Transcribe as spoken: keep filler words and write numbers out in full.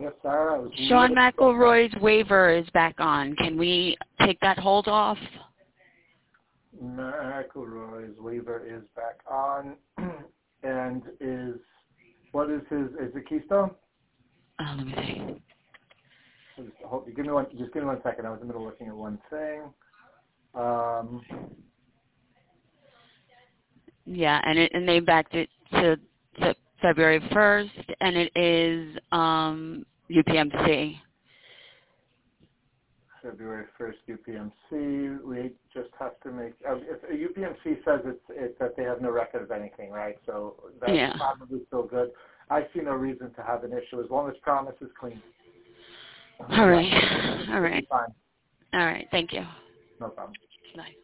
Yes, Sarah. I was Sean McElroy's waiver is back on. Can we take that hold off? McElroy's waiver is back on, and is what is his? Is it Keystone? Uh, let me see. Just, hold, give me one. Just give me one second. I was in the middle of looking at one thing. Um, yeah, and it, and they backed it to, to February first, and it is um, U P M C. February first, U P M C. We just have to make. Uh, if U P M C says it's, it's that they have no record of anything, right? So that's yeah. probably still good. I see no reason to have an issue as long as Promise is clean. All right. All right. Fine. All right. Thank you. No problem. Bye.